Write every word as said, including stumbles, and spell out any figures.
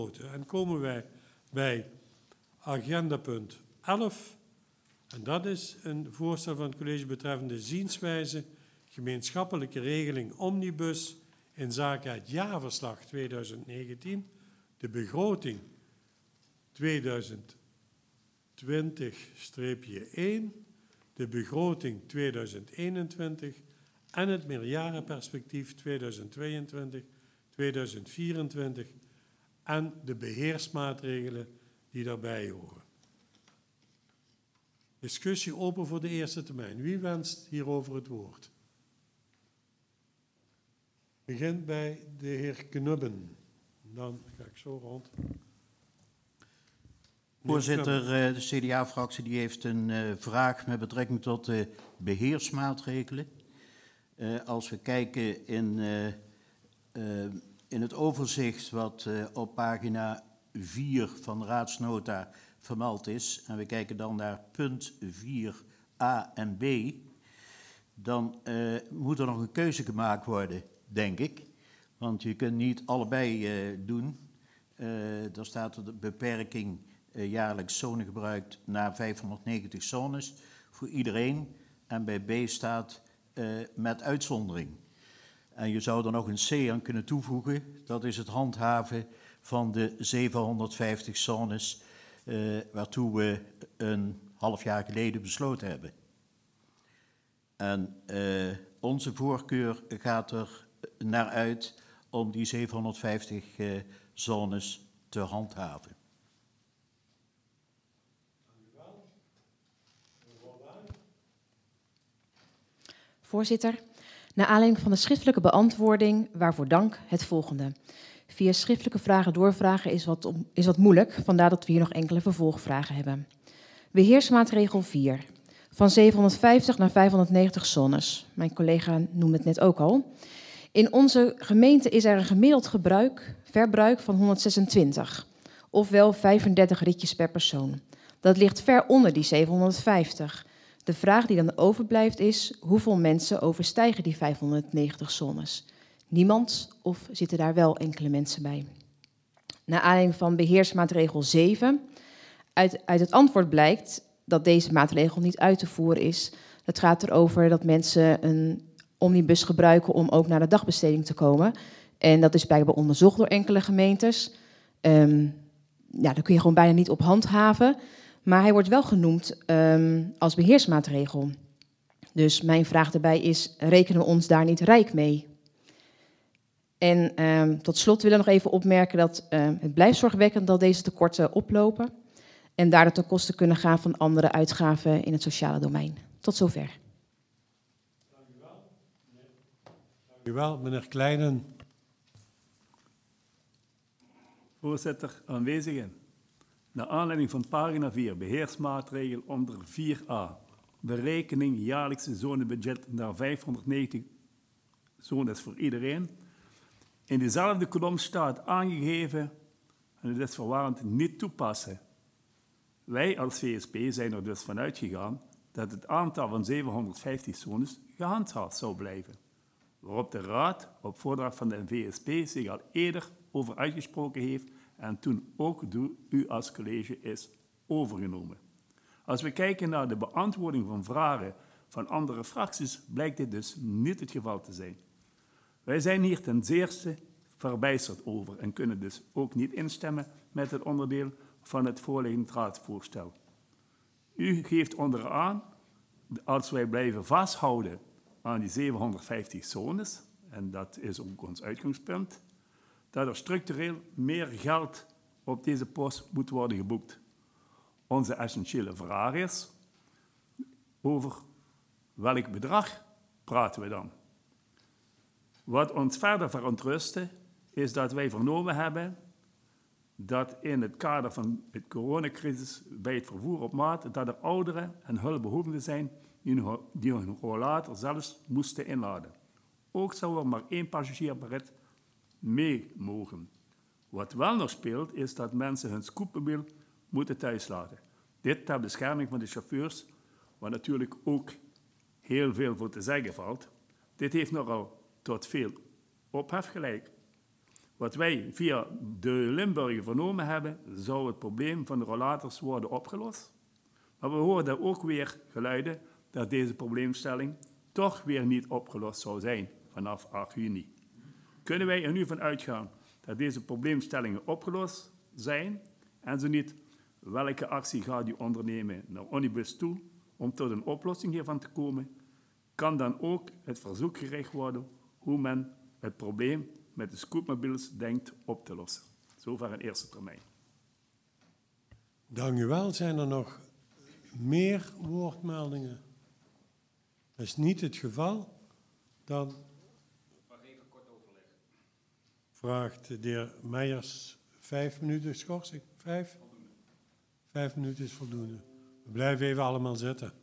En komen wij bij agendapunt elf. En dat is een voorstel van het college betreffende zienswijze, gemeenschappelijke regeling omnibus in zaken het jaarverslag tweeduizend negentien, de begroting tweeduizend twintig één, de begroting tweeduizend eenentwintig en het meerjarenperspectief tweeduizend tweeëntwintig tot tweeduizend vierentwintig en de beheersmaatregelen die daarbij horen. Discussie open voor de eerste termijn. Wie wenst hierover het woord? Begint bij de heer Knubben. Dan ga ik zo rond. Voorzitter, de C D A-fractie die heeft een uh, vraag met betrekking tot de beheersmaatregelen. Uh, als we kijken in, uh, uh, in het overzicht wat uh, op pagina vier van de raadsnota vermeld is, en we kijken dan naar punt vier a en b, dan uh, moet er nog een keuze gemaakt worden, denk ik. Want je kunt niet allebei uh, doen. Uh, er staat de beperking uh, jaarlijks zonegebruik naar vijfhonderdnegentig zones voor iedereen. En bij B staat uh, met uitzondering. En je zou er nog een C aan kunnen toevoegen. Dat is het handhaven van de zevenhonderdvijftig zones uh, waartoe we een half jaar geleden besloten hebben. En uh, onze voorkeur gaat er naar uit om die zevenhonderdvijftig uh, zones te handhaven. Voorzitter, naar aanleiding van de schriftelijke beantwoording, waarvoor dank, het volgende. Via schriftelijke vragen doorvragen is wat, is wat moeilijk, vandaar dat we hier nog enkele vervolgvragen hebben. Beheersmaatregel vier. Van zevenhonderdvijftig naar vijfhonderdnegentig zones. Mijn collega noemde het net ook al. In onze gemeente is er een gemiddeld gebruik, verbruik van honderdzesentwintig. Ofwel vijfendertig ritjes per persoon. Dat ligt ver onder die zevenhonderdvijftig. De vraag die dan overblijft is, hoeveel mensen overstijgen die vijfhonderdnegentig zones? Niemand of zitten daar wel enkele mensen bij? Naar aanleiding van beheersmaatregel zeven. Uit, uit het antwoord blijkt dat deze maatregel niet uit te voeren is. Het gaat erover dat mensen een omnibus gebruiken om ook naar de dagbesteding te komen. En dat is blijkbaar onderzocht door enkele gemeentes. Um, ja, daar kun je gewoon bijna niet op handhaven. Maar hij wordt wel genoemd um, als beheersmaatregel. Dus mijn vraag daarbij is, rekenen we ons daar niet rijk mee? En um, tot slot willen we nog even opmerken dat uh, het blijft zorgwekkend dat deze tekorten oplopen. En daardoor ten koste kunnen gaan van andere uitgaven in het sociale domein. Tot zover. Dank u wel. Dank u wel, meneer Kleinen. Voorzitter, aanwezigen. Naar aanleiding van pagina vier, beheersmaatregel onder vier a. Berekening jaarlijkse zonebudget naar vijfhonderdnegentig zones voor iedereen. In dezelfde kolom staat aangegeven, en het is verwarrend, niet toepassen. Wij als V S P zijn er dus van uitgegaan dat het aantal van zevenhonderdvijftig zones gehandhaafd zou blijven. Waarop de Raad op voordracht van de V S P zich al eerder over uitgesproken heeft en toen ook door u als college is overgenomen. Als we kijken naar de beantwoording van vragen van andere fracties, blijkt dit dus niet het geval te zijn. Wij zijn hier ten zeerste verbijsterd over en kunnen dus ook niet instemmen met het onderdeel van het voorliggend raadsvoorstel. U geeft onderaan, als wij blijven vasthouden aan die zevenhonderdvijftig zones, en dat is ook ons uitgangspunt, dat er structureel meer geld op deze post moet worden geboekt. Onze essentiële vraag is, over welk bedrag praten we dan? Wat ons verder verontrustte, is dat wij vernomen hebben dat in het kader van de coronacrisis bij het vervoer op maat, dat er ouderen en hulpbehoevenden zijn die hun rollator zelfs moesten inladen. Ook zou er maar één passagier per rit mee mogen. Wat wel nog speelt, is dat mensen hun scootmobiel moeten thuislaten. Dit ter bescherming van de chauffeurs, waar natuurlijk ook heel veel voor te zeggen valt. Dit heeft nogal tot veel ophef geleid. Wat wij via de Limburger vernomen hebben, zou het probleem van de rollators worden opgelost. Maar we hoorden ook weer geluiden dat deze probleemstelling toch weer niet opgelost zou zijn vanaf acht juni. Kunnen wij er nu van uitgaan dat deze probleemstellingen opgelost zijn? En zo niet, welke actie gaat u ondernemen naar Onibus toe om tot een oplossing hiervan te komen? Kan dan ook het verzoek gericht worden hoe men het probleem met de scootmobiels denkt op te lossen? Zover in eerste termijn. Dank u wel. Zijn er nog meer woordmeldingen? Dat is niet het geval. Dan Mag even kort overleg. vraagt de heer Meijers vijf minuten schorsing. Vijf? Vijf minuten is voldoende. We blijven even allemaal zitten.